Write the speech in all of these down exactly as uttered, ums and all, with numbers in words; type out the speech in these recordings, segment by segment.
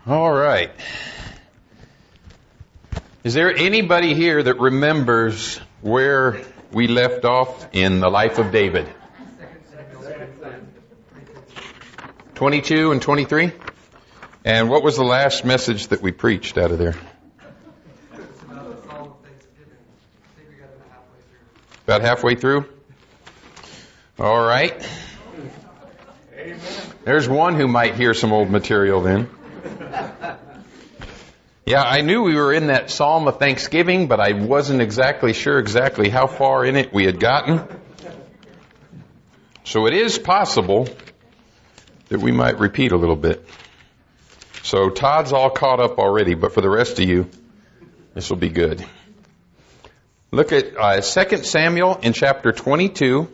All right. Is there anybody here that remembers where we left off in the life of David? twenty-two and twenty-three? And what was the last message that we preached out of there? About halfway through? All right. There's one who might hear some old material then. Yeah, I knew we were in that Psalm of Thanksgiving, but I wasn't exactly sure exactly how far in it we had gotten. So it is possible that we might repeat a little bit. So Todd's all caught up already, but for the rest of you, this will be good. Look at uh, Second Samuel in chapter twenty-two.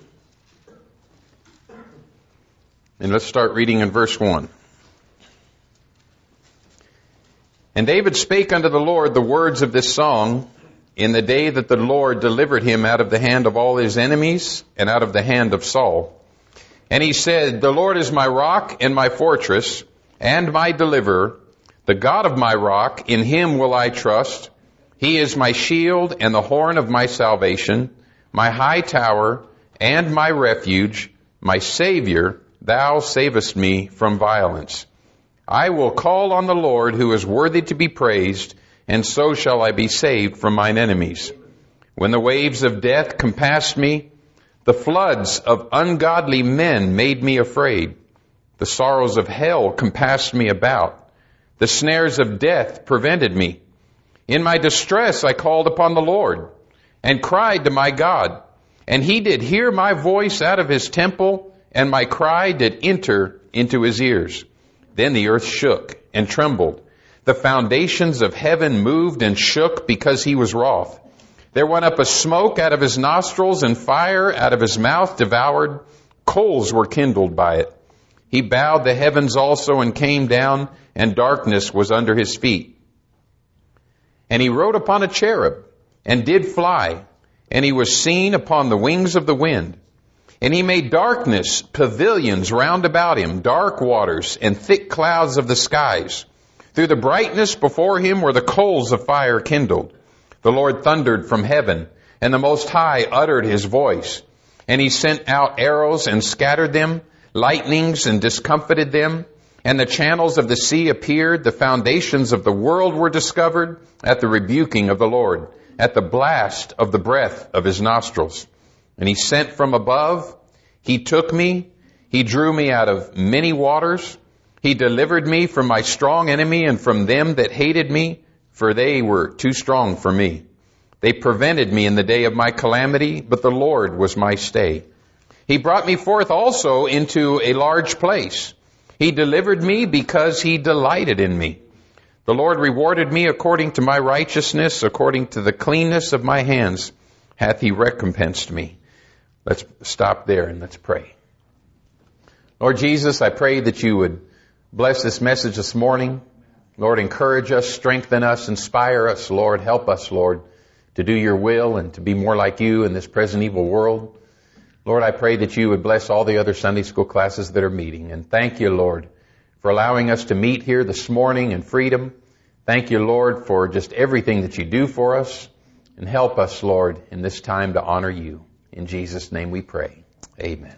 And let's start reading in verse one. And David spake unto the Lord the words of this song in the day that the Lord delivered him out of the hand of all his enemies and out of the hand of Saul. And he said, The Lord is my rock and my fortress and my deliverer, the God of my rock, in him will I trust. He is my shield and the horn of my salvation, my high tower and my refuge, my Savior, thou savest me from violence. I will call on the Lord who is worthy to be praised, and so shall I be saved from mine enemies. When the waves of death compassed me, the floods of ungodly men made me afraid. The sorrows of hell compassed me about. The snares of death prevented me. In my distress I called upon the Lord, and cried to my God. And he did hear my voice out of his temple, and my cry did enter into his ears. Then the earth shook and trembled. The foundations of heaven moved and shook because he was wroth. There went up a smoke out of his nostrils, and fire out of his mouth devoured. Coals were kindled by it. He bowed the heavens also and came down, and darkness was under his feet. And he rode upon a cherub and did fly, and he was seen upon the wings of the wind. And he made darkness pavilions round about him, dark waters and thick clouds of the skies. Through the brightness before him were the coals of fire kindled. The Lord thundered from heaven, and the Most High uttered his voice. And he sent out arrows and scattered them, lightnings and discomfited them. And the channels of the sea appeared, the foundations of the world were discovered at the rebuking of the Lord, at the blast of the breath of his nostrils. And he sent from above, he took me, he drew me out of many waters. He delivered me from my strong enemy and from them that hated me, for they were too strong for me. They prevented me in the day of my calamity, but the Lord was my stay. He brought me forth also into a large place. He delivered me because he delighted in me. The Lord rewarded me according to my righteousness, according to the cleanness of my hands hath he recompensed me. Let's stop there and let's pray. Lord Jesus, I pray that you would bless this message this morning. Lord, encourage us, strengthen us, inspire us, Lord. Help us, Lord, to do your will and to be more like you in this present evil world. Lord, I pray that you would bless all the other Sunday school classes that are meeting. And thank you, Lord, for allowing us to meet here this morning in freedom. Thank you, Lord, for just everything that you do for us. And help us, Lord, in this time to honor you. In Jesus' name we pray. Amen.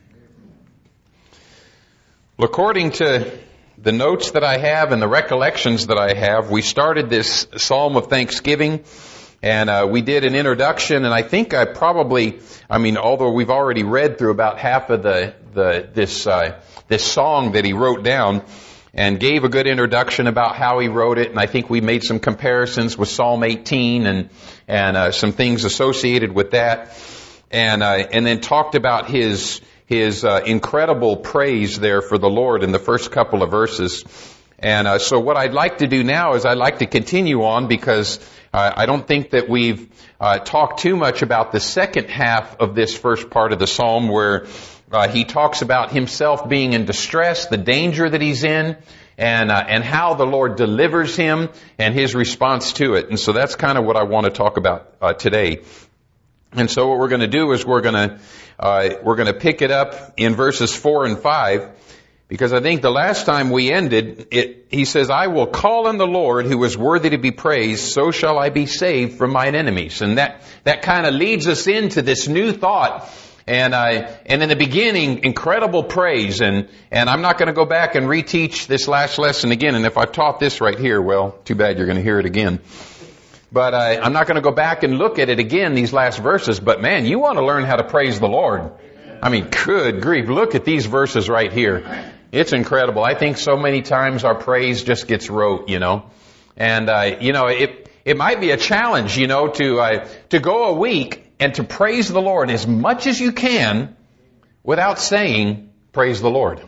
Well, according to the notes that I have and the recollections that I have, we started this Psalm of Thanksgiving, and uh, we did an introduction, and I think I probably, I mean, although we've already read through about half of the, the this uh, this song that he wrote down, and gave a good introduction about how he wrote it, and I think we made some comparisons with Psalm eighteen and and uh, some things associated with that, and uh, and then talked about his his uh, incredible praise there for the Lord in the first couple of verses. And uh, so what I'd like to do now is I'd like to continue on, because uh, I don't think that we've uh, talked too much about the second half of this first part of the psalm, where uh, he talks about himself being in distress, the danger that he's in, and uh, and how the Lord delivers him and his response to it. And so that's kind of what I want to talk about uh, today. And so what we're going to do is we're going to uh, we're going to pick it up in verses four and five. Because I think the last time we ended, it, he says, I will call on the Lord who is worthy to be praised, so shall I be saved from mine enemies. And that, that kind of leads us into this new thought. And I, and in the beginning, incredible praise. And, and I'm not going to go back and reteach this last lesson again. And if I've taught this right here, well, too bad you're going to hear it again. But I, I'm not going to go back and look at it again, these last verses. But man, you want to learn how to praise the Lord. I mean, good grief. Look at these verses right here. It's incredible. I think so many times our praise just gets rote, you know. And, uh, you know, it, it might be a challenge, you know, to, uh, to go a week and to praise the Lord as much as you can without saying, praise the Lord.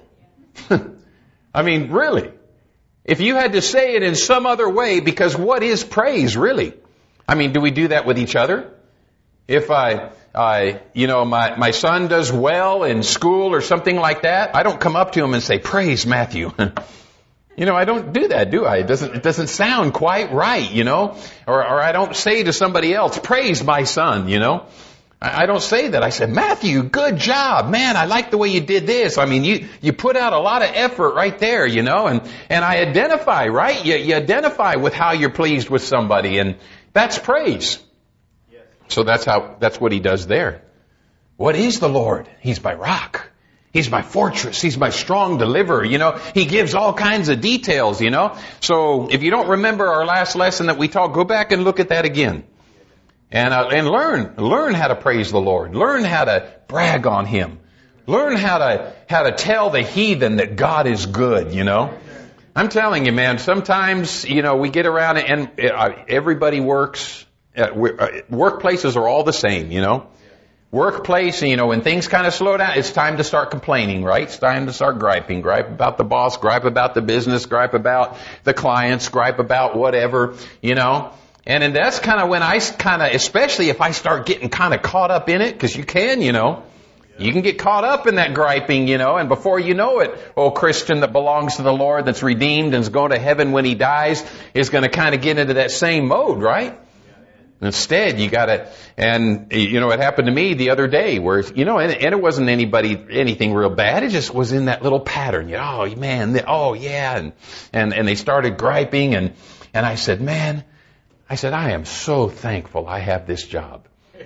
I mean, really. If you had to say it in some other way, because what is praise, really? I mean, do we do that with each other? If I, I, you know, my, my son does well in school or something like that, I don't come up to him and say, praise Matthew. You know, I don't do that, do I? It doesn't, it doesn't sound quite right, you know? Or, or I don't say to somebody else, praise my son, you know? I, I don't say that. I say, Matthew, good job. Man, I like the way you did this. I mean, you, you put out a lot of effort right there, you know? And, and I identify, right? You, you identify with how you're pleased with somebody, and that's praise. So that's how, that's what he does there. What is the Lord? He's my rock. He's my fortress. He's my strong deliverer. You know, he gives all kinds of details, you know. So if you don't remember our last lesson that we taught, go back and look at that again. And, uh, and learn, learn how to praise the Lord. Learn how to brag on Him. Learn how to, how to tell the heathen that God is good, you know. I'm telling you, man, sometimes, you know, we get around and uh, everybody works. Uh, workplaces are all the same, you know. Workplace, you know, when things kind of slow down, it's time to start complaining, right? It's time to start griping. Gripe about the boss, gripe about the business, gripe about the clients, gripe about whatever, you know. And, and that's kind of when I kind of, especially if I start getting kind of caught up in it, because you can, you know. You can get caught up in that griping, you know, and before you know it, oh, Christian that belongs to the Lord, that's redeemed and is going to heaven when he dies, is going to kind of get into that same mode, right? Instead, you gotta, and, you know, it happened to me the other day where, you know, and, and it wasn't anybody, anything real bad. It just was in that little pattern. You know, oh, man, they, oh, yeah. And, and, and they started griping and, and I said, man, I said, I am so thankful I have this job.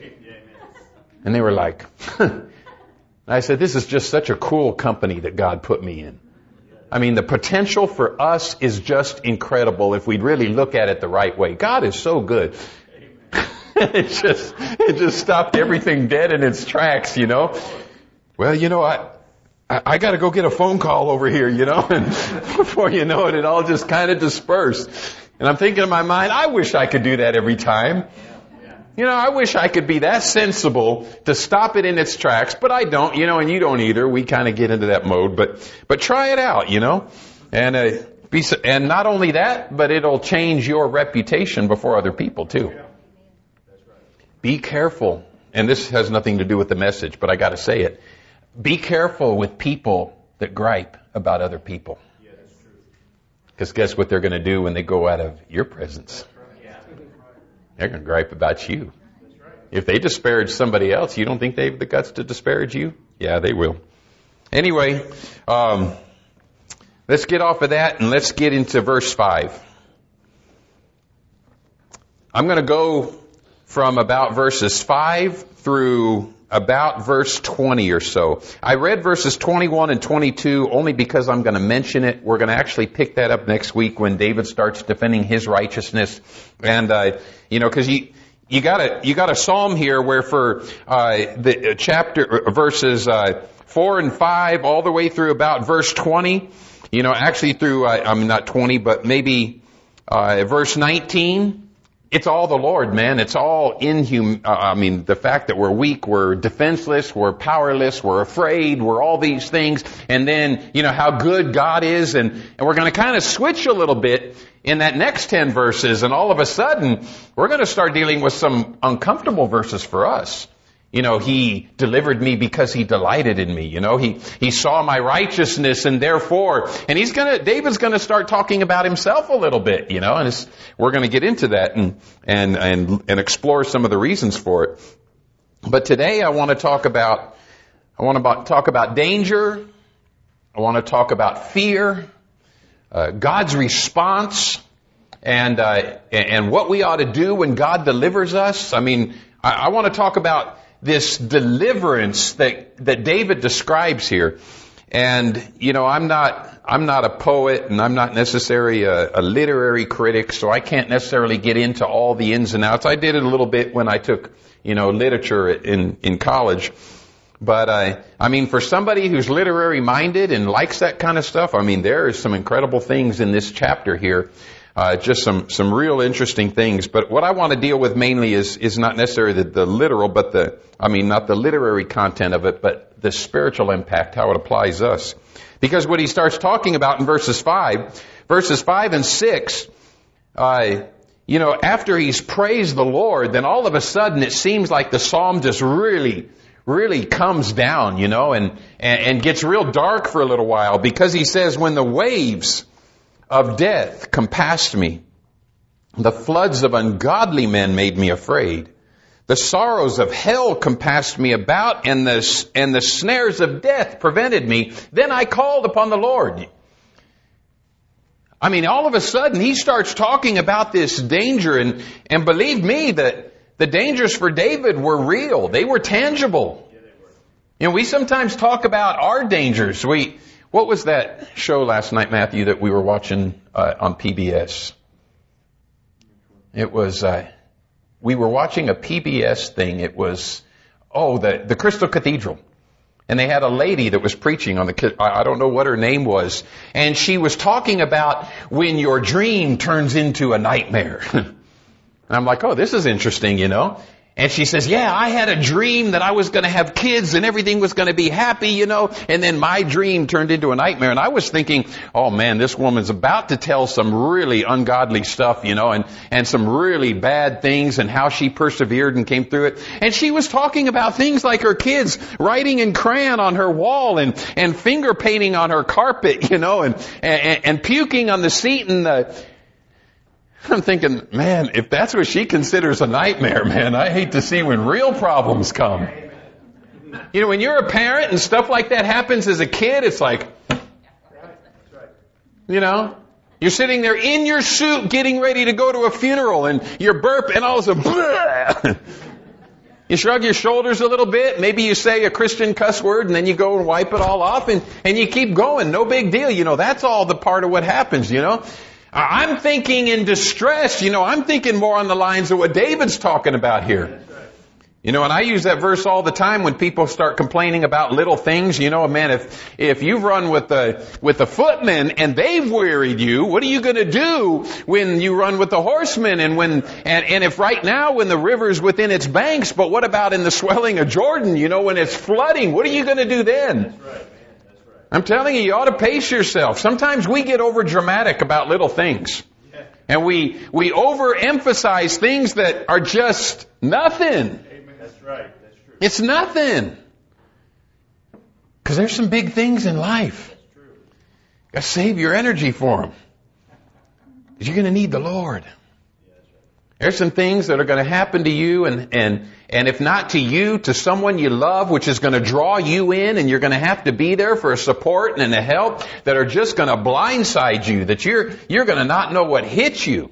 And they were like, I said, this is just such a cool company that God put me in. I mean, the potential for us is just incredible if we really look at it the right way. God is so good. It just, it just stopped everything dead in its tracks, you know. Well, you know, I, I, I got to go get a phone call over here, you know. And before you know it, it all just kind of dispersed. And I'm thinking in my mind, I wish I could do that every time. You know, I wish I could be that sensible to stop it in its tracks, but I don't, you know, and you don't either. We kind of get into that mode, but, but try it out, you know. And, uh, be, and not only that, but it'll change your reputation before other people too. Be careful, and this has nothing to do with the message, but I got to say it. Be careful with people that gripe about other people. Because guess what they're going to do when they go out of your presence? They're going to gripe about you. If they disparage somebody else, you don't think they have the guts to disparage you? Yeah, they will. Anyway, um, let's get off of that and let's get into verse five. I'm going to go from about verses five through about verse twenty or so. I read verses twenty-one and twenty-two only because I'm going to mention it. We're going to actually pick that up next week when David starts defending his righteousness. And, uh, you know, because you, you got a, you got a psalm here where for, uh, the chapter, verses, uh, four and five all the way through about verse twenty, you know, actually through, uh, I'm not twenty, but maybe, uh, verse nineteen. It's all the Lord, man. It's all inhum. Uh, I mean, the fact that we're weak, we're defenseless, we're powerless, we're afraid, we're all these things. And then, you know, how good God is. And, and we're going to kind of switch a little bit in that next ten verses. And all of a sudden, we're going to start dealing with some uncomfortable verses for us. You know, He delivered me because He delighted in me. You know, He, He saw my righteousness and therefore, and He's gonna, David's gonna start talking about himself a little bit, you know, and it's, we're gonna get into that and, and, and, and explore some of the reasons for it. But today I want to talk about, I want to talk about danger, I want to talk about fear, uh, God's response, and uh, and what we ought to do when God delivers us. I mean, I, I want to talk about this deliverance that that David describes here. And you know, I'm not I'm not a poet, and I'm not necessarily a, a literary critic, so I can't necessarily get into all the ins and outs. I did it a little bit when I took, you know, literature in in college. But uh, I mean, for somebody who's literary minded and likes that kind of stuff, I mean, there is some incredible things in this chapter here. Uh, just some, some real interesting things. But what I want to deal with mainly is, is not necessarily the, the literal, but the, I mean, not the literary content of it, but the spiritual impact, how it applies us. Because what he starts talking about in verses five, verses five and six, uh, you know, after he's praised the Lord, then all of a sudden it seems like the psalm just really, really comes down, you know, and, and, and gets real dark for a little while, because he says, when the waves of death compassed me, the floods of ungodly men made me afraid. The sorrows of hell compassed me about, and the, and the snares of death prevented me. Then I called upon the Lord. I mean, all of a sudden he starts talking about this danger, and, and believe me, that the dangers for David were real. They were tangible. You know, we sometimes talk about our dangers. We, What was that show last night, Matthew, that we were watching uh, on P B S? It was, uh, we were watching a P B S thing. It was, oh, the, the Crystal Cathedral. And they had a lady that was preaching on the, I don't know what her name was. And she was talking about when your dream turns into a nightmare. And I'm like, oh, this is interesting, you know. And she says, yeah, I had a dream that I was going to have kids and everything was going to be happy, you know, and then my dream turned into a nightmare. And I was thinking, oh man, this woman's about to tell some really ungodly stuff, you know, and, and some really bad things, and how she persevered and came through it. And she was talking about things like her kids writing in crayon on her wall, and, and finger painting on her carpet, you know, and, and, and puking on the seat in the, I'm thinking, man, if that's what she considers a nightmare, man, I hate to see when real problems come. You know, when you're a parent and stuff like that happens as a kid, it's like, you know, you're sitting there in your suit getting ready to go to a funeral, and you're burping, and all of a sudden, you shrug your shoulders a little bit, maybe you say a Christian cuss word, and then you go and wipe it all off, and, and you keep going. No big deal. You know, that's all the part of what happens, you know. I'm thinking in distress, you know, I'm thinking more on the lines of what David's talking about here. You know, and I use that verse all the time when people start complaining about little things. You know, man, if, if you've run with the, with the footmen and they've wearied you, what are you going to do when you run with the horsemen? And when, and, and if right now when the river's within its banks, but what about in the swelling of Jordan? You know, when it's flooding, what are you going to do then? That's right. I'm telling you, you ought to pace yourself. Sometimes we get over dramatic about little things. And we, we overemphasize things that are just nothing. Amen. That's right. That's true. It's nothing. Because there's some big things in life. That's true. You got to save your energy for them. Because you're going to need the Lord. There's some things that are going to happen to you, and, and, and if not to you, to someone you love, which is going to draw you in, and you're going to have to be there for a support and a help, that are just going to blindside you, that you're, you're going to not know what hit you.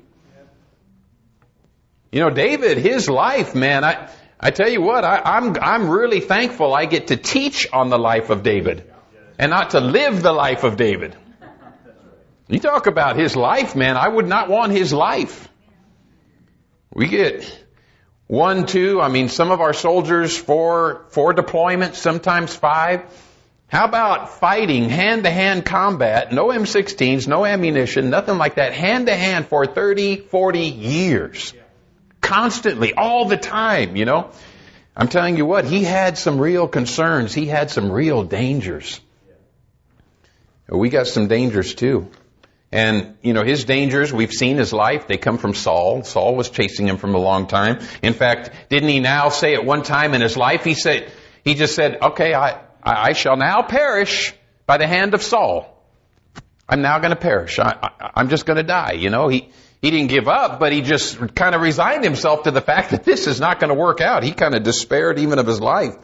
You know, David, his life, man, I, I tell you what, I, I'm, I'm really thankful I get to teach on the life of David, and not to live the life of David. You talk about his life, man, I would not want his life. We get one, two, I mean, some of our soldiers, four, four deployments, sometimes five. How about fighting hand-to-hand combat, no M sixteens, no ammunition, nothing like that, hand-to-hand for thirty, forty years. Constantly, all the time, you know. I'm telling you what, he had some real concerns. He had some real dangers. We got some dangers too. And, you know, his dangers, we've seen his life, they come from Saul. Saul was chasing him from a long time. In fact, didn't he now say at one time in his life, he said, he just said, okay, I, I shall now perish by the hand of Saul. I'm now going to perish. I, I, I'm just going to die. You know, he, he didn't give up, but he just kind of resigned himself to the fact that this is not going to work out. He kind of despaired even of his life.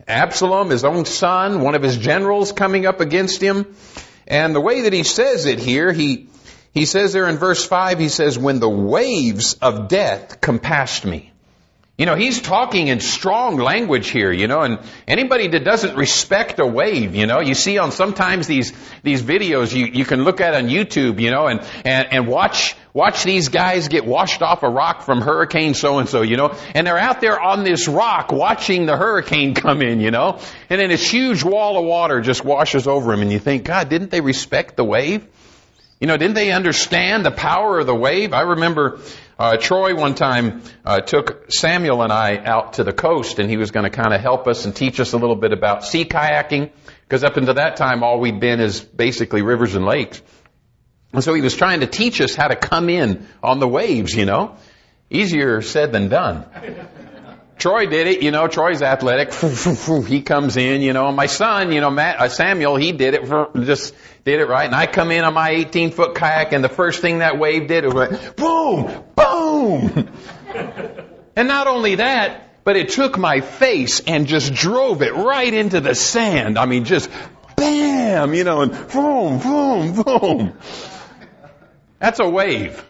Absalom, his own son, one of his generals coming up against him. And the way that he says it here, he, he says there in verse five, he says, when the waves of death compassed me. You know, he's talking in strong language here, you know, and anybody that doesn't respect a wave, you know, you see on sometimes these, these videos you, you can look at on YouTube, you know, and, and, and watch, watch these guys get washed off a rock from hurricane so-and-so, you know, and they're out there on this rock watching the hurricane come in, you know, and then this huge wall of water just washes over them, and you think, God, didn't they respect the wave? You know, didn't they understand the power of the wave? I remember uh, Troy one time uh, took Samuel and I out to the coast, and he was going to kind of help us and teach us a little bit about sea kayaking, because up until that time all we'd been is basically rivers and lakes. And so he was trying to teach us how to come in on the waves, you know. Easier said than done. Troy did it, you know, Troy's athletic. He comes in, you know. My son, you know, Matt, uh, Samuel, he did it, for, just did it right. And I come in on my eighteen foot kayak, and the first thing that wave did was went, boom, boom. And not only that, but it took my face and just drove it right into the sand. I mean, just bam, you know, and boom, boom, boom. That's a wave.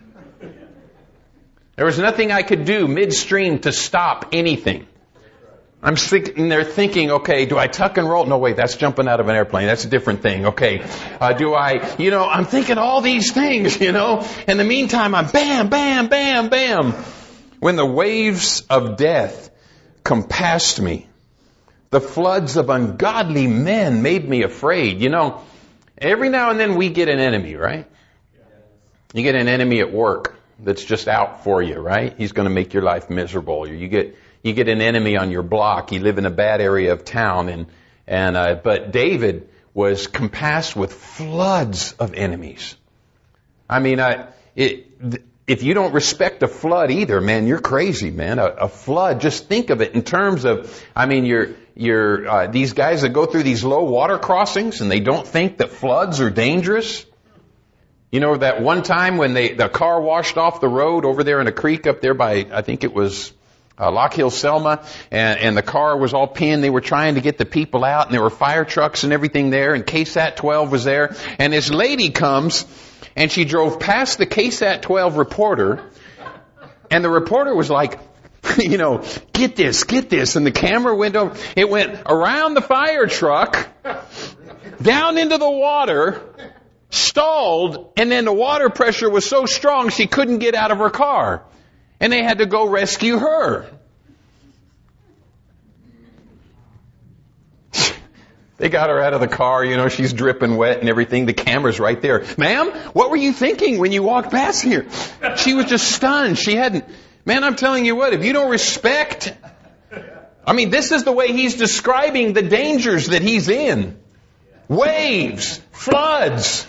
There was nothing I could do midstream to stop anything. I'm sitting there thinking, okay, do I tuck and roll? No, wait, that's jumping out of an airplane. That's a different thing. Okay. Uh, do I, you know, I'm thinking all these things, you know. In the meantime, I'm bam, bam, bam, bam. When the waves of death compassed me, the floods of ungodly men made me afraid. You know, every now and then we get an enemy, right? You get an enemy at work that's just out for you, right? He's going to make your life miserable. Or you get you get an enemy on your block. You live in a bad area of town, and and uh, but David was compassed with floods of enemies. I mean, I it, if you don't respect a flood either, man, you're crazy, man. A, a flood, just think of it in terms of, I mean, you're you're uh, these guys that go through these low water crossings, and they don't think that floods are dangerous. You know, that one time when they, the car washed off the road over there in a creek up there by, I think it was uh, Lock Hill, Selma, and, and the car was all pinned. They were trying to get the people out, and there were fire trucks and everything there, and K SAT twelve was there. And this lady comes, and she drove past the K SAT twelve reporter, and the reporter was like, you know, get this, get this. And the camera went over, it went around the fire truck, down into the water, stalled, and then the water pressure was so strong she couldn't get out of her car. And they had to go rescue her. They got her out of the car, you know, she's dripping wet and everything. The camera's right there. Ma'am, what were you thinking when you walked past here? She was just stunned. She hadn't, man, I'm telling you what, if you don't respect, I mean, this is the way he's describing the dangers that he's in. Waves, floods.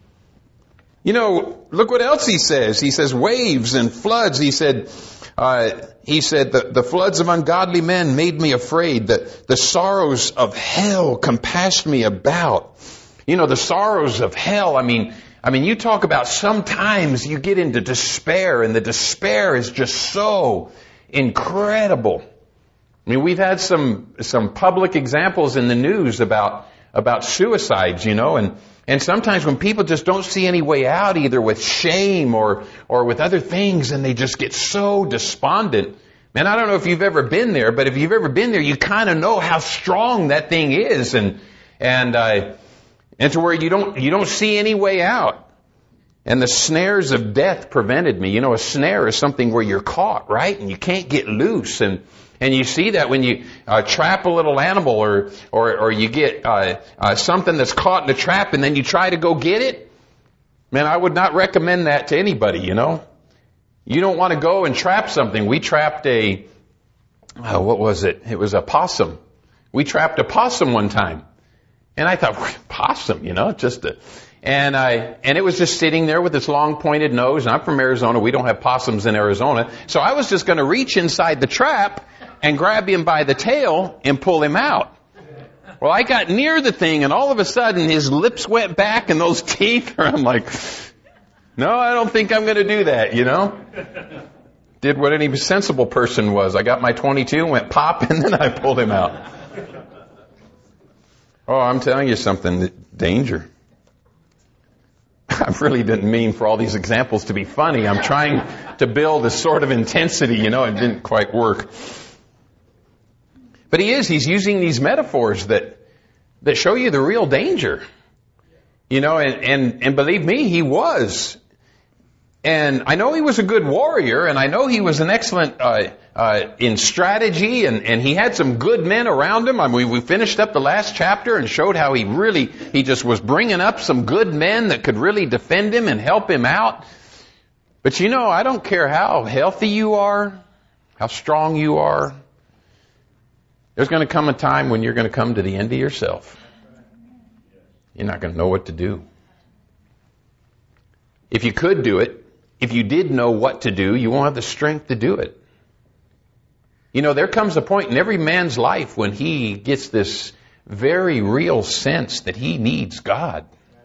You know, look what else he says. He says waves and floods. He said, uh, he said the, the floods of ungodly men made me afraid. The, the sorrows of hell compassed me about. You know, the sorrows of hell. I mean, I mean, you talk about sometimes you get into despair, and the despair is just so incredible. I mean, we've had some, some public examples in the news about, about suicides, you know, and, And sometimes when people just don't see any way out, either with shame or, or with other things, and they just get so despondent. Man, I don't know if you've ever been there, but if you've ever been there, you kind of know how strong that thing is, and, and, uh, and to where you don't, you don't see any way out. And the snares of death prevented me. You know, a snare is something where you're caught, right? And you can't get loose. And, And you see that when you uh, trap a little animal, or or, or you get uh, uh, something that's caught in a trap, and then you try to go get it. Man, I would not recommend that to anybody, you know. You don't want to go and trap something. We trapped a, uh, what was it? It was a possum. We trapped a possum one time. And I thought, possum, you know, just a... And I, and it was just sitting there with its long pointed nose. And I'm from Arizona. We don't have possums in Arizona. So I was just going to reach inside the trap and grab him by the tail and pull him out. Well, I got near the thing, and all of a sudden his lips went back and those teeth, I'm like, no, I don't think I'm going to do that, you know. Did what any sensible person was. I got my twenty-two, went pop, and then I pulled him out. Oh, I'm telling you something. Danger. I really didn't mean for all these examples to be funny. I'm trying to build a sort of intensity, you know, it didn't quite work. But he is, he's using these metaphors that, that show you the real danger. You know, and, and, and believe me, he was. And I know he was a good warrior, and I know he was an excellent uh, uh, in strategy, and, and he had some good men around him. I mean, we finished up the last chapter and showed how he really, he just was bringing up some good men that could really defend him and help him out. But you know, I don't care how healthy you are, how strong you are. There's going to come a time when you're going to come to the end of yourself. You're not going to know what to do. If you could do it, if you did know what to do, you won't have the strength to do it. You know, there comes a point in every man's life when he gets this very real sense that he needs God.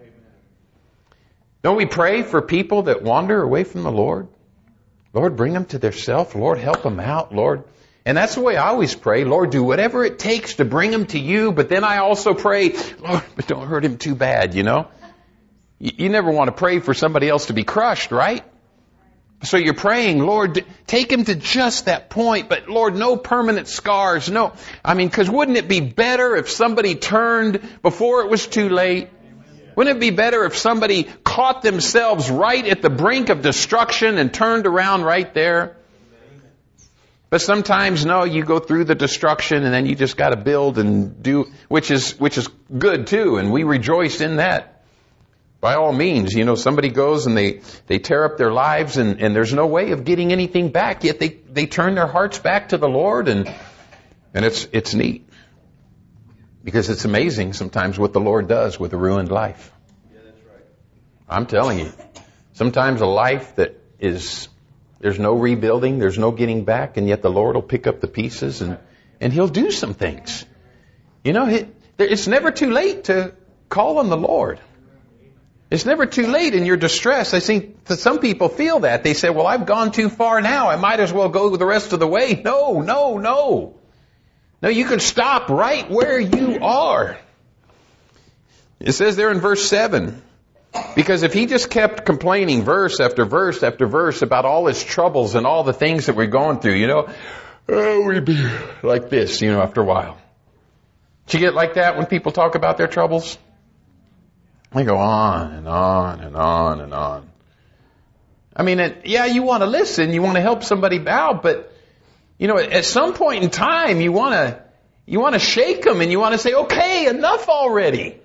Don't we pray for people that wander away from the Lord? Lord, bring them to their self. Lord, help them out. Lord. And that's the way I always pray. Lord, do whatever it takes to bring them to you. But then I also pray, Lord, but don't hurt him too bad, you know. You never want to pray for somebody else to be crushed, right? So you're praying, Lord, take him to just that point, but Lord, no permanent scars, no. I mean, because wouldn't it be better if somebody turned before it was too late? Wouldn't it be better if somebody caught themselves right at the brink of destruction and turned around right there? But sometimes, no, you go through the destruction and then you just got to build and do, which is, which is good too, and we rejoice in that. By all means, you know, somebody goes and they, they tear up their lives and, and there's no way of getting anything back, yet they, they turn their hearts back to the Lord, and and it's it's neat. Because it's amazing sometimes what the Lord does with a ruined life. Yeah, that's right. I'm telling you. Sometimes a life that is, there's no rebuilding, there's no getting back, and yet the Lord will pick up the pieces and, and He'll do some things. You know, it, it's never too late to call on the Lord. It's never too late in your distress. I think that some people feel that. They say, well, I've gone too far now. I might as well go the rest of the way. No, no, no. No, you can stop right where you are. It says there in verse seven, because if he just kept complaining verse after verse after verse about all his troubles and all the things that we're going through, you know, oh, we'd be like this, you know, after a while. Did you get like that when people talk about their troubles? They go on and on and on and on. I mean, it, yeah, you want to listen, you want to help somebody out, but, you know, at some point in time, you want to, you want to shake them and you want to say, okay, enough already.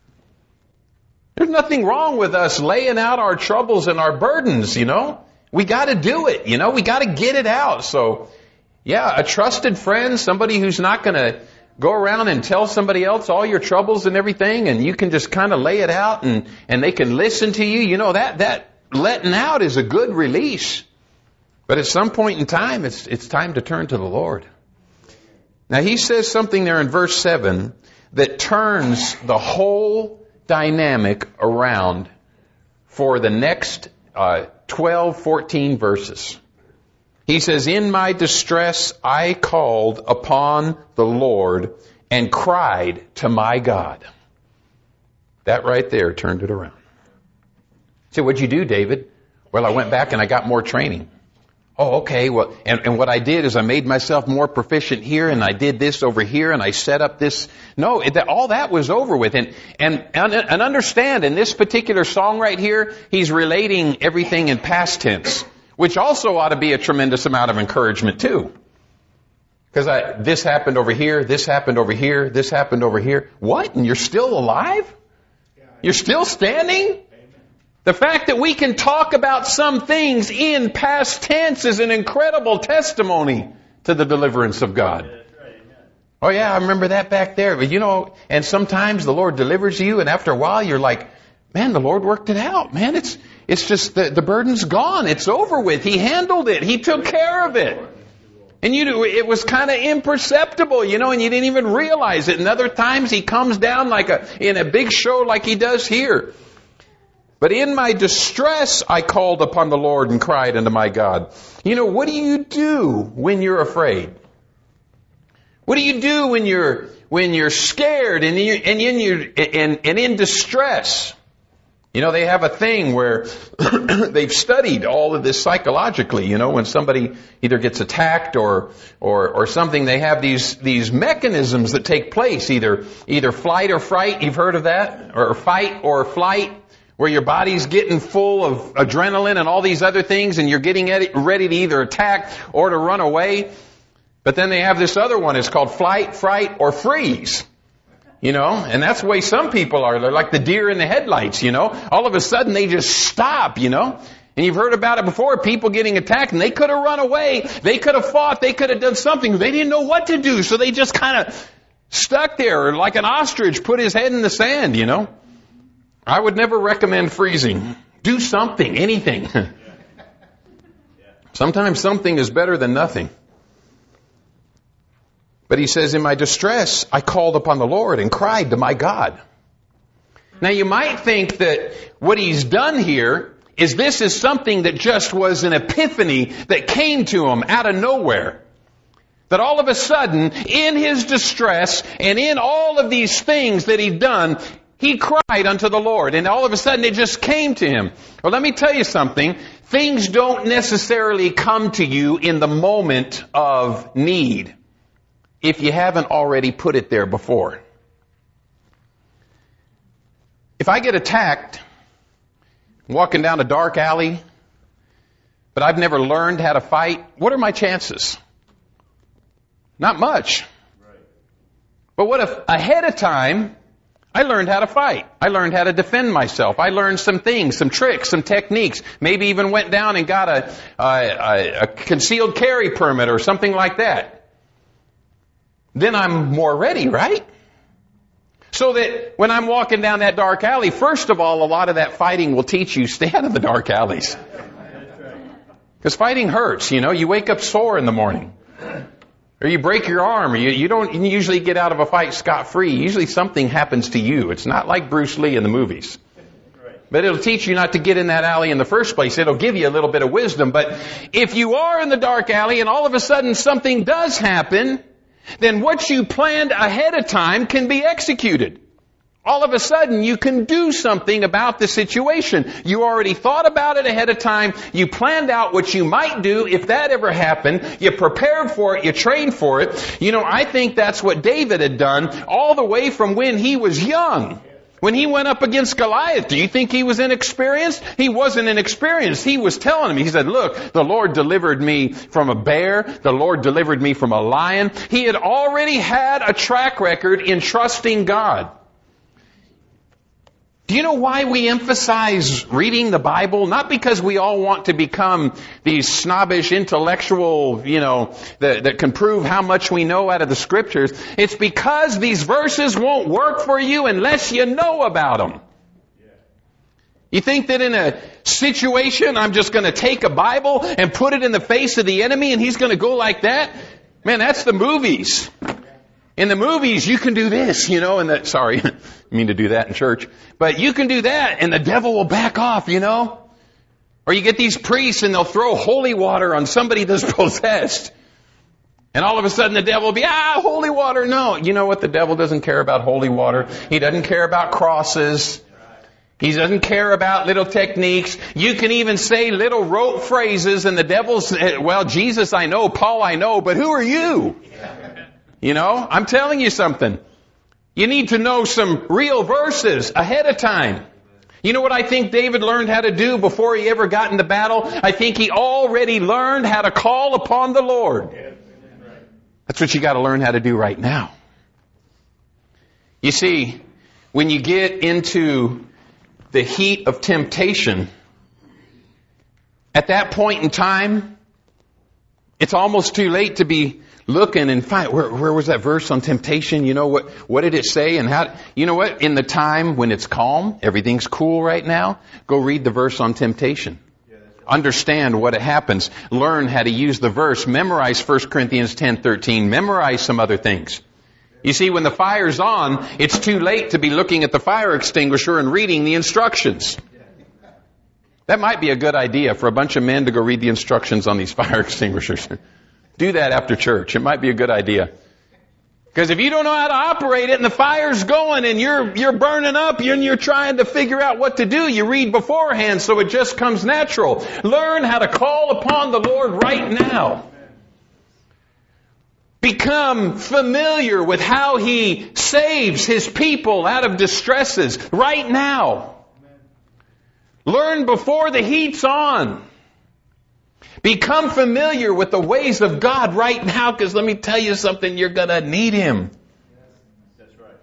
There's nothing wrong with us laying out our troubles and our burdens, you know. We got to do it, you know, we got to get it out. So, yeah, a trusted friend, somebody who's not going to go around and tell somebody else all your troubles and everything, and you can just kind of lay it out, and, and they can listen to you. You know, that, that letting out is a good release. But at some point in time, it's, it's time to turn to the Lord. Now, he says something there in verse seven that turns the whole dynamic around for the next uh, twelve, fourteen verses. He says, in my distress, I called upon the Lord and cried to my God. That right there turned it around. So what'd you do, David? Well, I went back and I got more training. Oh, okay. Well, and, and what I did is I made myself more proficient here, and I did this over here, and I set up this. No, it, all that was over with. And, and, and understand, in this particular song right here, he's relating everything in past tense, which also ought to be a tremendous amount of encouragement too. Because I, this happened over here, this happened over here, this happened over here. What? And you're still alive? You're still standing? The fact that we can talk about some things in past tense is an incredible testimony to the deliverance of God. Oh yeah, I remember that back there. But you know, and sometimes the Lord delivers you, and after a while you're like, man, the Lord worked it out. Man, it's it's just the, the burden's gone. It's over with. He handled it. He took care of it. And you know, it was kind of imperceptible, you know, and you didn't even realize it. And other times he comes down like a in a big show like he does here. But in my distress, I called upon the Lord and cried unto my God. You know, what do you do when you're afraid? What do you do when you're when you're scared and you and in you and, and in distress. You know, they have a thing where they've studied all of this psychologically. You know, when somebody either gets attacked or or or something, they have these these mechanisms that take place, either either flight or fright. You've heard of that, or fight or flight, where your body's getting full of adrenaline and all these other things, and you're getting ready to either attack or to run away. But then they have this other one. It's called flight, fright, or freeze. You know, and that's the way some people are. They're like the deer in the headlights, you know. All of a sudden they just stop, you know. And you've heard about it before, people getting attacked, and they could have run away. They could have fought. They could have done something. They didn't know what to do, so they just kind of stuck there, or like an ostrich, put his head in the sand, you know. I would never recommend freezing. Do something, anything. Sometimes something is better than nothing. But he says, in my distress, I called upon the Lord and cried to my God. Now you might think that what he's done here is this is something that just was an epiphany that came to him out of nowhere. That all of a sudden, in his distress and in all of these things that he'd done, he cried unto the Lord. And all of a sudden it just came to him. Well, let me tell you something. Things don't necessarily come to you in the moment of need, if you haven't already put it there before. If I get attacked, walking down a dark alley, but I've never learned how to fight, what are my chances? Not much. But what if ahead of time, I learned how to fight. I learned how to defend myself. I learned some things, some tricks, some techniques. Maybe even went down and got a, a, a concealed carry permit or something like that. Then I'm more ready, right? So that when I'm walking down that dark alley, first of all, a lot of that fighting will teach you stay out of the dark alleys. Because fighting hurts, you know. You wake up sore in the morning. Or you break your arm. Or you, you don't usually get out of a fight scot-free. Usually something happens to you. It's not like Bruce Lee in the movies. But it'll teach you not to get in that alley in the first place. It'll give you a little bit of wisdom. But if you are in the dark alley and all of a sudden something does happen, then what you planned ahead of time can be executed. All of a sudden, you can do something about the situation. You already thought about it ahead of time. You planned out what you might do if that ever happened. You prepared for it. You trained for it. You know, I think that's what David had done all the way from when he was young. When he went up against Goliath, do you think he was inexperienced? He wasn't inexperienced. He was telling him, he said, look, the Lord delivered me from a bear. The Lord delivered me from a lion. He had already had a track record in trusting God. Do you know why we emphasize reading the Bible? Not because we all want to become these snobbish intellectual, you know, that, that can prove how much we know out of the Scriptures. It's because these verses won't work for you unless you know about them. You think that in a situation, I'm just going to take a Bible and put it in the face of the enemy and he's going to go like that? Man, that's the movies. In the movies, you can do this, you know, and that, sorry, I mean to do that in church, but you can do that and the devil will back off, you know. Or you get these priests and they'll throw holy water on somebody that's possessed. And all of a sudden the devil will be, ah, holy water. No, you know what? The devil doesn't care about holy water. He doesn't care about crosses. He doesn't care about little techniques. You can even say little rote phrases and the devil's, well, Jesus I know, Paul I know, but who are you? You know, I'm telling you something. You need to know some real verses ahead of time. You know what I think David learned how to do before he ever got into battle? I think he already learned how to call upon the Lord. That's what you got to learn how to do right now. You see, when you get into the heat of temptation, at that point in time, it's almost too late to be looking and find, where, where was that verse on temptation? You know, what, what did it say? And how, you know what? In the time when it's calm, everything's cool right now, go read the verse on temptation. Yeah, right. Understand what it happens. Learn how to use the verse. Memorize First Corinthians ten thirteen. Memorize some other things. You see, when the fire's on, it's too late to be looking at the fire extinguisher and reading the instructions. That might be a good idea for a bunch of men to go read the instructions on these fire extinguishers. Do that after church. It might be a good idea. Because if you don't know how to operate it and the fire's going and you're you're burning up and you're trying to figure out what to do, you read beforehand so it just comes natural. Learn how to call upon the Lord right now. Become familiar with how He saves His people out of distresses right now. Learn before the heat's on. Become familiar with the ways of God right now, because let me tell you something, you're going to need Him. That's right.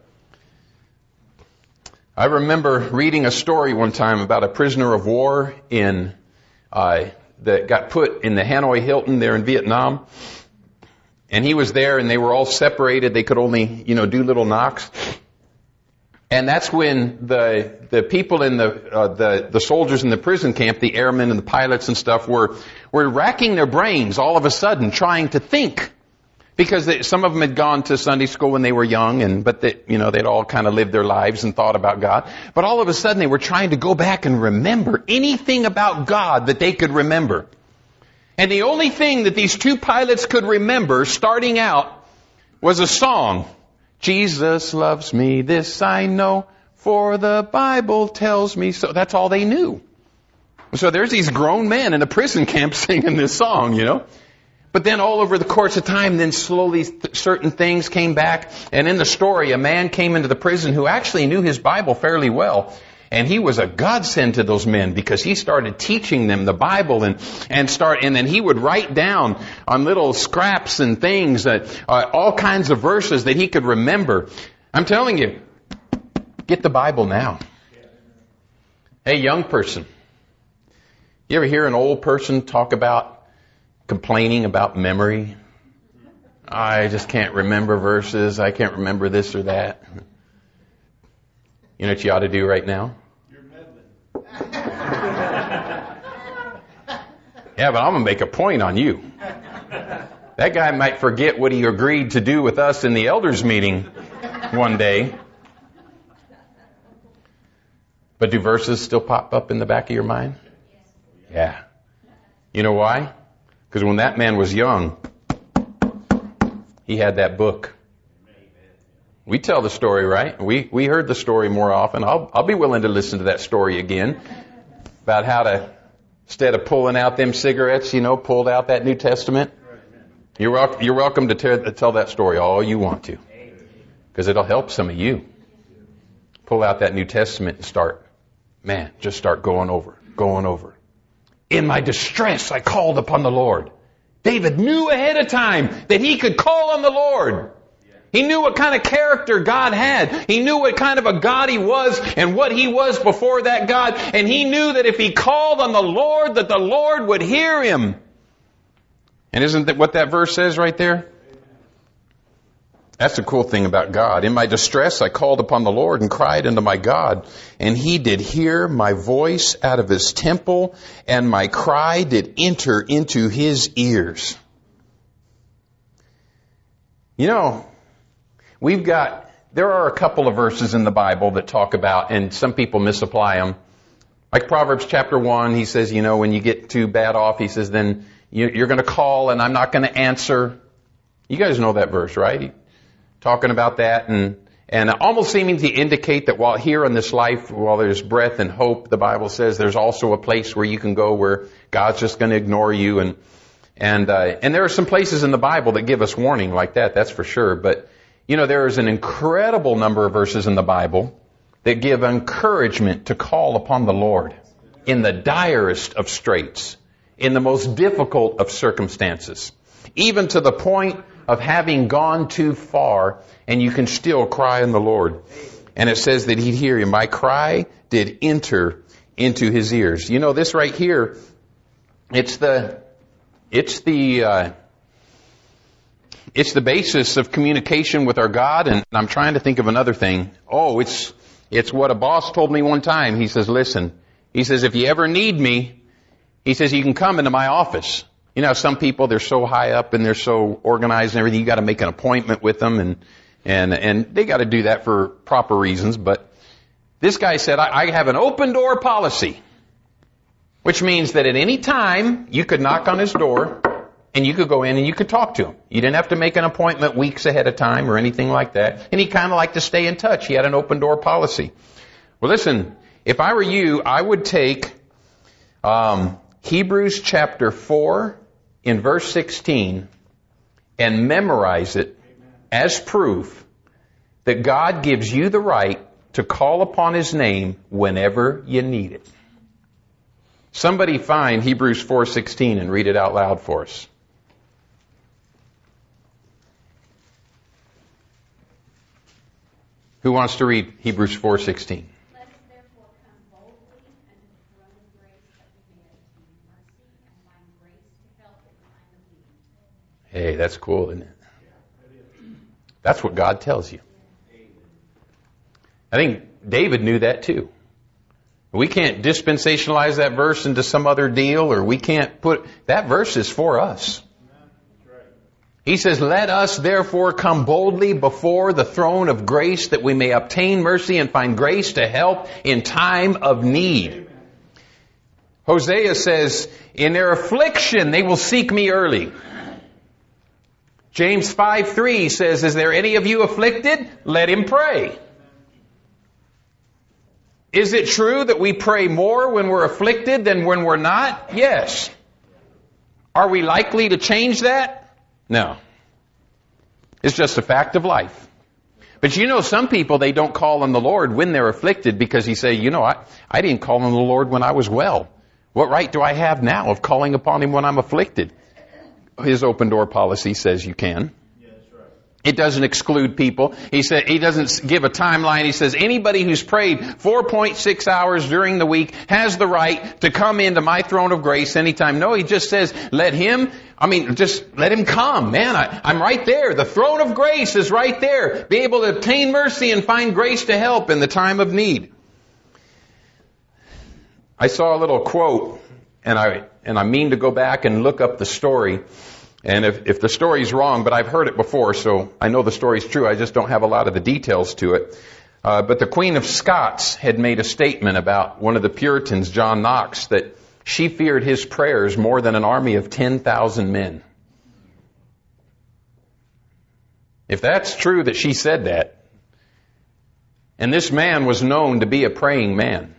I remember reading a story one time about a prisoner of war in uh, that got put in the Hanoi Hilton there in Vietnam. And he was there and they were all separated. They could only, you know, do little knocks. And that's when the the people in the uh, the the soldiers in the prison camp, the airmen and the pilots and stuff, were were racking their brains all of a sudden, trying to think, because they, some of them had gone to Sunday school when they were young, and but they, you know they'd all kind of lived their lives and thought about God. But all of a sudden, they were trying to go back and remember anything about God that they could remember. And the only thing that these two pilots could remember, starting out, was a song. Jesus loves me, this I know, for the Bible tells me so. That's all they knew. So there's these grown men in a prison camp singing this song, you know. But then all over the course of time, then slowly th- certain things came back. And in the story, a man came into the prison who actually knew his Bible fairly well. And he was a godsend to those men because he started teaching them the Bible and, and start, and then he would write down on little scraps and things, uh, uh, all kinds of verses that he could remember. I'm telling you, get the Bible now. Hey, young person, you ever hear an old person talk about complaining about memory? I just can't remember verses. I can't remember this or that. You know what you ought to do right now? Yeah, but I'm going to make a point on you. That guy might forget what he agreed to do with us in the elders meeting one day. But do verses still pop up in the back of your mind? Yeah. You know why? Because when that man was young, he had that book. We tell the story, right? We we heard the story more often. I'll I'll be willing to listen to that story again about how to, instead of pulling out them cigarettes, you know, pulled out that New Testament. You're welcome. You're welcome to tell, tell that story all you want to, because it'll help some of you. Pull out that New Testament and start, man, just start going over, going over. In my distress, I called upon the Lord. David knew ahead of time that he could call on the Lord. He knew what kind of character God had. He knew what kind of a God He was and what He was before that God. And he knew that if he called on the Lord, that the Lord would hear him. And isn't that what that verse says right there? That's the cool thing about God. In my distress, I called upon the Lord and cried unto my God. And He did hear my voice out of His temple, and my cry did enter into His ears. You know, We've got, there are a couple of verses in the Bible that talk about, and some people misapply them. Like Proverbs chapter one, he says, you know, when you get too bad off, he says, then you're going to call and I'm not going to answer. You guys know that verse, right? Talking about that and, and almost seeming to indicate that while here in this life, while there's breath and hope, the Bible says there's also a place where you can go where God's just going to ignore you. And, and, uh, and there are some places in the Bible that give us warning like that, that's for sure. But you know, there is an incredible number of verses in the Bible that give encouragement to call upon the Lord in the direst of straits, in the most difficult of circumstances, even to the point of having gone too far, and you can still cry on the Lord. And it says that He'd hear you. My cry did enter into His ears. You know, this right here, it's the, it's the, uh, It's the basis of communication with our God, and I'm trying to think of another thing. Oh, it's it's what a boss told me one time. He says, listen, he says, if you ever need me, he says, you can come into my office. You know, some people, they're so high up and they're so organized and everything, you got to make an appointment with them, and and and they got to do that for proper reasons. But this guy said, I, I have an open door policy, which means that at any time you could knock on his door And you could go in and you could talk to him. You didn't have to make an appointment weeks ahead of time or anything like that. And he kind of liked to stay in touch. He had an open door policy. Well, listen, if I were you, I would take um, Hebrews chapter four in verse sixteen and memorize it as proof that God gives you the right to call upon His name whenever you need it. Somebody find Hebrews four sixteen and read it out loud for us. Who wants to read Hebrews four sixteen? Let us therefore come boldly unto the throne of grace that we may obtain mercy and find grace to help in time of need. Hey, that's cool, isn't it? That's what God tells you. I think David knew that too. We can't dispensationalize that verse into some other deal, or we can't put... That verse is for us. He says, let us therefore come boldly before the throne of grace that we may obtain mercy and find grace to help in time of need. Hosea says, in their affliction they will seek me early. James five three says, is there any of you afflicted? Let him pray. Is it true that we pray more when we're afflicted than when we're not? Yes. Are we likely to change that? No. It's just a fact of life. But you know, some people, they don't call on the Lord when they're afflicted because he say, you know, I, I didn't call on the Lord when I was well. What right do I have now of calling upon Him when I'm afflicted? His open door policy says you can. It doesn't exclude people. He said, he doesn't give a timeline. He says anybody who's prayed four point six hours during the week has the right to come into my throne of grace anytime. No, he just says, let him, I mean, just let him come. Man, I, I'm right there. The throne of grace is right there. Be able to obtain mercy and find grace to help in the time of need. I saw a little quote, and I, and I mean to go back and look up the story. And if, if the story's wrong, but I've heard it before, so I know the story's true, I just don't have a lot of the details to it. Uh, but the Queen of Scots had made a statement about one of the Puritans, John Knox, that she feared his prayers more than an army of ten thousand men. If that's true that she said that, and this man was known to be a praying man.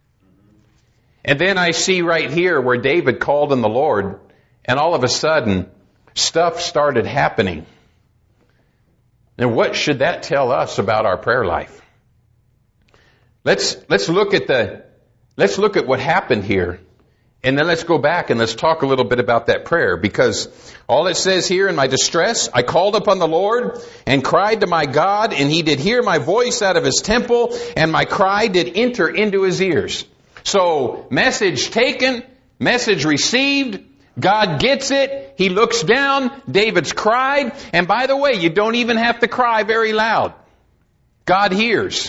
And then I see right here where David called on the Lord, and all of a sudden, stuff started happening. Now, what should that tell us about our prayer life? Let's let's look at the let's look at what happened here, and then let's go back and let's talk a little bit about that prayer, because all it says here, in my distress, I called upon the Lord and cried to my God, and He did hear my voice out of His temple, and my cry did enter into His ears. So, message taken, message received. God gets it. He looks down. David's cried. And by the way, you don't even have to cry very loud. God hears.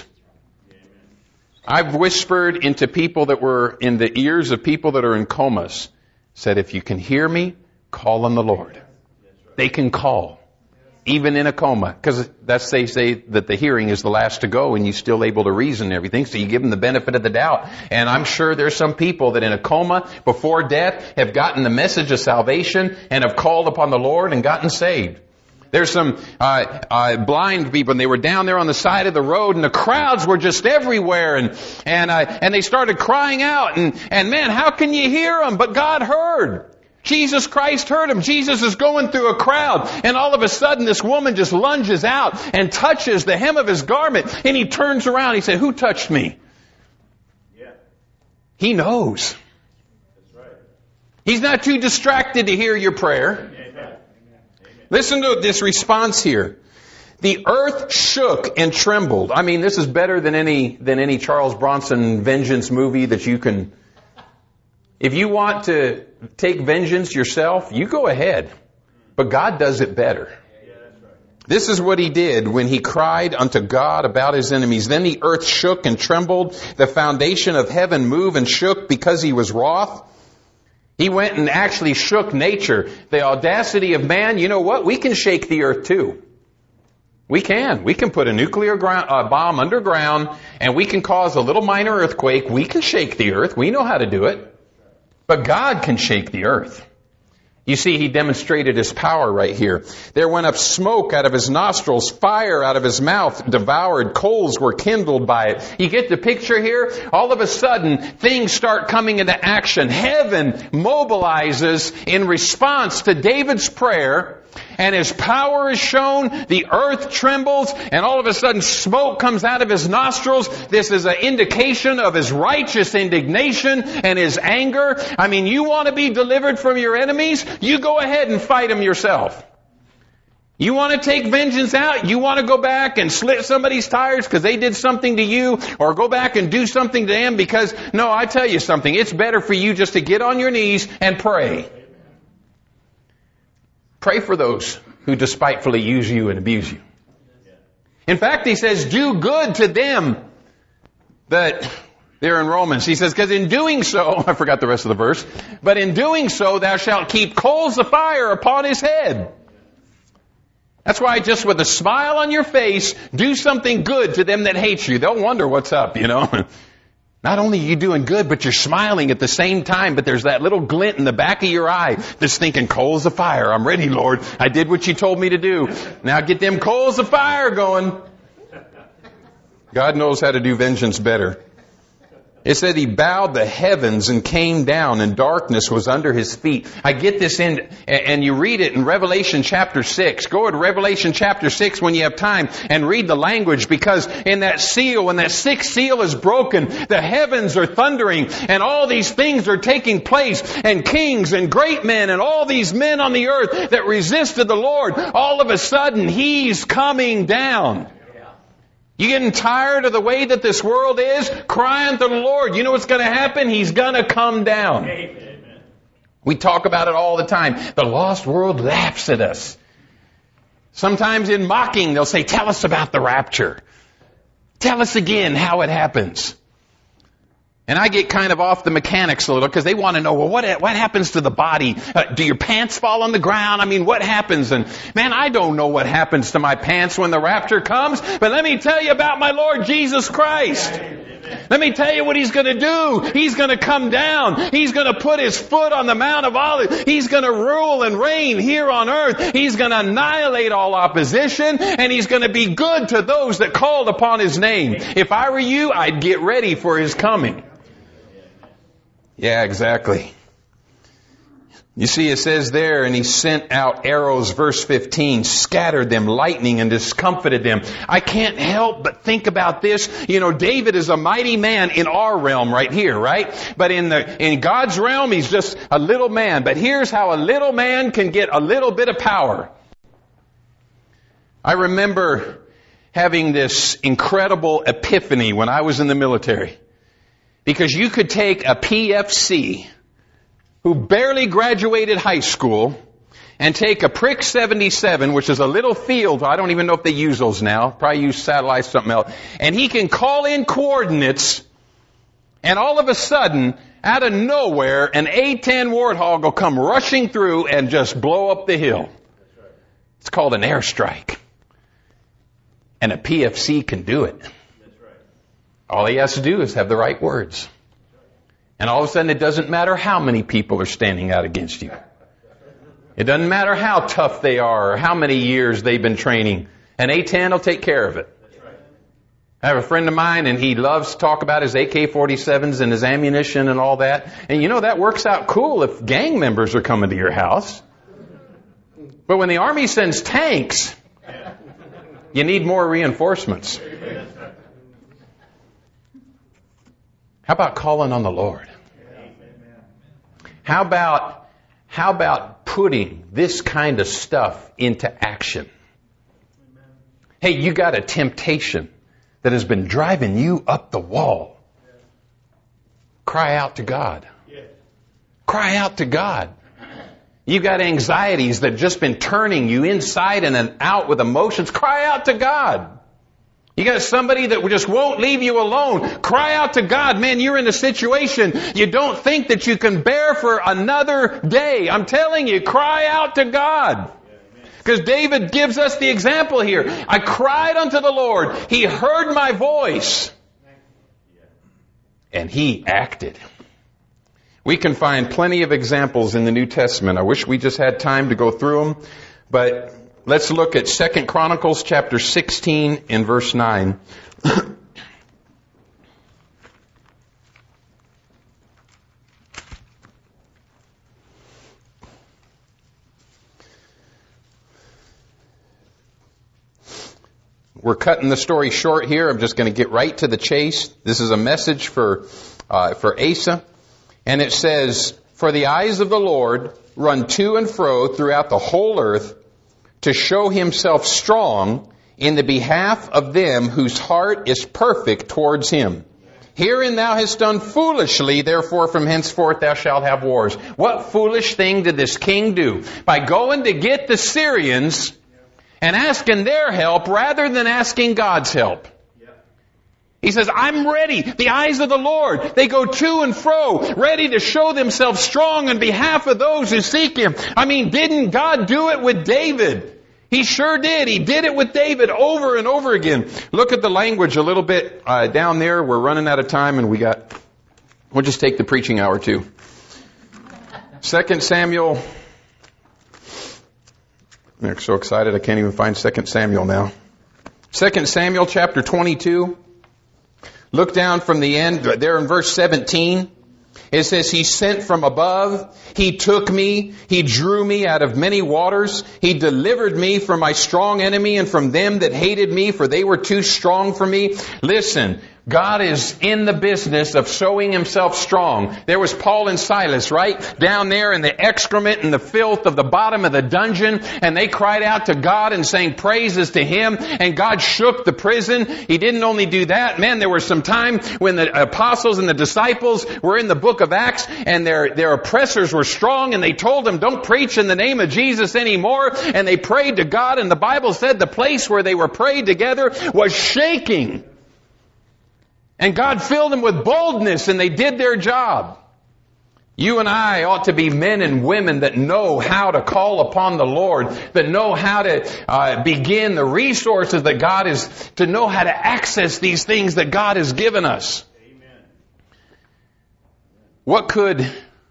I've whispered into people that were in the ears of people that are in comas. Said, if you can hear me, call on the Lord. They can call. Even in a coma. Because that's, they say that the hearing is the last to go and you're still able to reason and everything. So you give them the benefit of the doubt. And I'm sure there's some people that in a coma before death have gotten the message of salvation and have called upon the Lord and gotten saved. There's some uh, uh, blind people, and they were down there on the side of the road, and the crowds were just everywhere, and and uh, and they started crying out, and and man, how can you hear them? But God heard. Jesus Christ heard him. Jesus is going through a crowd, and all of a sudden this woman just lunges out and touches the hem of his garment, and he turns around. He said, "Who touched me?" Yeah. He knows. That's right. He's not too distracted to hear your prayer. Amen. Amen. Listen to this response here. The earth shook and trembled. I mean, this is better than any than any Charles Bronson vengeance movie that you can. If you want to take vengeance yourself, you go ahead. But God does it better. Yeah, that's right. This is what He did when He cried unto God about His enemies. Then the earth shook and trembled. The foundation of heaven moved and shook because He was wroth. He went and actually shook nature. The audacity of man, you know what? We can shake the earth too. We can. We can put a nuclear ground, uh, bomb underground, and we can cause a little minor earthquake. We can shake the earth. We know how to do it. But God can shake the earth. You see, he demonstrated his power right here. There went up smoke out of his nostrils, fire out of his mouth devoured, coals were kindled by it. You get the picture here? All of a sudden, things start coming into action. Heaven mobilizes in response to David's prayer, and his power is shown, the earth trembles, and all of a sudden smoke comes out of his nostrils. This is an indication of his righteous indignation and his anger. I mean, you want to be delivered from your enemies? You go ahead and fight them yourself. You want to take vengeance out? You want to go back and slit somebody's tires because they did something to you, or go back and do something to them because, no, I tell you something, it's better for you just to get on your knees and pray. Pray for those who despitefully use you and abuse you. In fact, he says, do good to them that they're in Romans. He says, because in doing so, I forgot the rest of the verse, but in doing so, thou shalt keep coals of fire upon his head. That's why just with a smile on your face, do something good to them that hate you. They'll wonder what's up, you know. Not only are you doing good, but you're smiling at the same time, but there's that little glint in the back of your eye that's thinking, coals of fire. I'm ready, Lord. I did what you told me to do. Now get them coals of fire going. God knows how to do vengeance better. It said he bowed the heavens and came down, and darkness was under his feet. I get this in, and you read it in Revelation chapter six. Go to Revelation chapter six when you have time and read the language, because in that seal, when that sixth seal is broken, the heavens are thundering, and all these things are taking place, and kings and great men and all these men on the earth that resisted the Lord, all of a sudden He's coming down. You getting tired of the way that this world is? Cry unto the Lord. You know what's going to happen? He's going to come down. Amen. We talk about it all the time. The lost world laughs at us. Sometimes in mocking, they'll say, tell us about the rapture. Tell us again how it happens. And I get kind of off the mechanics a little, because they want to know, well, what what happens to the body? Uh, do your pants fall on the ground? I mean, what happens? And man, I don't know what happens to my pants when the rapture comes, but let me tell you about my Lord Jesus Christ. Let me tell you what He's going to do. He's going to come down. He's going to put His foot on the Mount of Olives. He's going to rule and reign here on earth. He's going to annihilate all opposition, and He's going to be good to those that called upon His name. If I were you, I'd get ready for His coming. Yeah, exactly. You see, it says there, and He sent out arrows, verse fifteen, scattered them, lightning, and discomfited them. I can't help but think about this. You know, David is a mighty man in our realm right here, right? But in the in God's realm, he's just a little man. But here's how a little man can get a little bit of power. I remember having this incredible epiphany when I was in the military. Because you could take a P F C who barely graduated high school and take a Prick seventy-seven, which is a little field, I don't even know if they use those now, probably use satellites, something else, and he can call in coordinates, and all of a sudden, out of nowhere, an A ten Warthog will come rushing through and just blow up the hill. It's called an airstrike. And a P F C can do it. All he has to do is have the right words. And all of a sudden, it doesn't matter how many people are standing out against you. It doesn't matter how tough they are or how many years they've been training. An A ten will take care of it. I have a friend of mine, and he loves to talk about his A K forty-sevens and his ammunition and all that. And you know, that works out cool if gang members are coming to your house. But when the Army sends tanks, you need more reinforcements. How about calling on the Lord? How about, how about putting this kind of stuff into action? Hey, you got a temptation that has been driving you up the wall. Cry out to God. Cry out to God. You got anxieties that have just been turning you inside and out with emotions. Cry out to God. You got somebody that just won't leave you alone. Cry out to God. Man, you're in a situation you don't think that you can bear for another day. I'm telling you, cry out to God. Because David gives us the example here. I cried unto the Lord. He heard my voice. And He acted. We can find plenty of examples in the New Testament. I wish we just had time to go through them, but let's look at Second Chronicles chapter sixteen and verse nine. We're cutting the story short here. I'm just going to get right to the chase. This is a message for uh, for Asa. And it says, "For the eyes of the Lord run to and fro throughout the whole earth to show himself strong in the behalf of them whose heart is perfect towards him. Herein thou hast done foolishly, therefore from henceforth thou shalt have wars." What foolish thing did this king do? By going to get the Syrians and asking their help rather than asking God's help. He says, I'm ready. The eyes of the Lord, they go to and fro, ready to show themselves strong on behalf of those who seek Him. I mean, didn't God do it with David? He sure did. He did it with David over and over again. Look at the language a little bit uh, down there. We're running out of time and we got, we'll just take the preaching hour too. Second Samuel. I'm so excited I can't even find Second Samuel now. Second Samuel chapter twenty-two. Look down from the end, there in verse seventeen. It says, He sent from above, He took me, He drew me out of many waters, He delivered me from my strong enemy and from them that hated me, for they were too strong for me. Listen, God is in the business of showing Himself strong. There was Paul and Silas, right? Down there in the excrement and the filth of the bottom of the dungeon. And they cried out to God and sang praises to Him. And God shook the prison. He didn't only do that. Man, there was some time when the apostles and the disciples were in the book of Acts and their, their oppressors were strong and they told them, don't preach in the name of Jesus anymore. And they prayed to God. And the Bible said the place where they were prayed together was shaking. And God filled them with boldness and they did their job. You and I ought to be men and women that know how to call upon the Lord, that know how to uh, begin the resources that God is, to know how to access these things that God has given us. Amen. What could,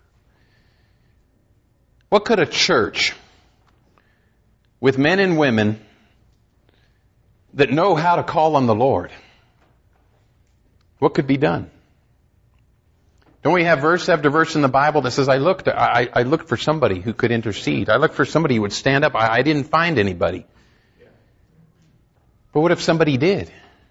what could a church with men and women that know how to call on the Lord, what could be done? Don't we have verse after verse in the Bible that says, I looked, I, I looked for somebody who could intercede. I looked for somebody who would stand up. I, I didn't find anybody. But what if somebody did?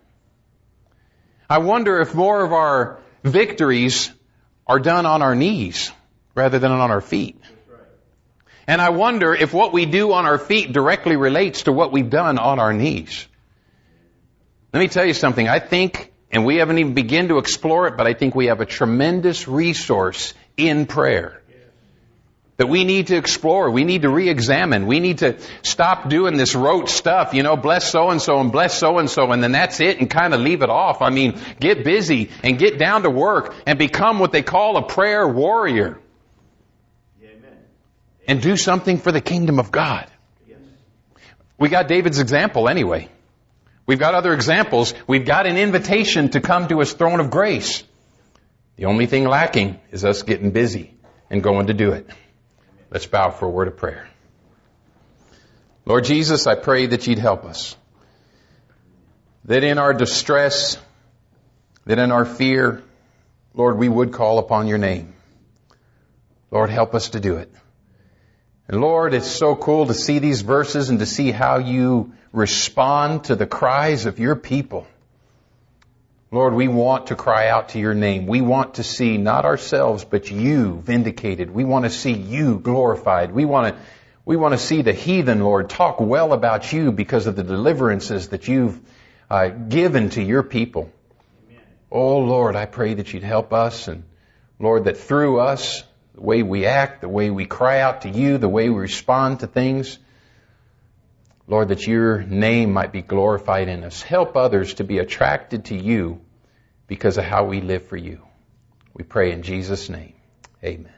I wonder if more of our victories are done on our knees rather than on our feet. And I wonder if what we do on our feet directly relates to what we've done on our knees. Let me tell you something. I think, and we haven't even begun to explore it, but I think we have a tremendous resource in prayer that we need to explore. We need to re-examine. We need to stop doing this rote stuff, you know, bless so-and-so and bless so-and-so, and then that's it, and kind of leave it off. I mean, get busy and get down to work and become what they call a prayer warrior. Amen. And do something for the kingdom of God. Yes. We got David's example anyway. We've got other examples. We've got an invitation to come to His throne of grace. The only thing lacking is us getting busy and going to do it. Let's bow for a word of prayer. Lord Jesus, I pray that You'd help us. That in our distress, that in our fear, Lord, we would call upon Your name. Lord, help us to do it. And Lord, it's so cool to see these verses and to see how You respond to the cries of Your people. Lord, we want to cry out to Your name. We want to see not ourselves, but You vindicated. We want to see You glorified. We want to, we want to see the heathen, Lord, talk well about You because of the deliverances that You've uh, given to Your people. Amen. Oh, Lord, I pray that You'd help us, and Lord, that through us, the way we act, the way we cry out to You, the way we respond to things, Lord, that Your name might be glorified in us. Help others to be attracted to You because of how we live for You. We pray in Jesus' name. Amen.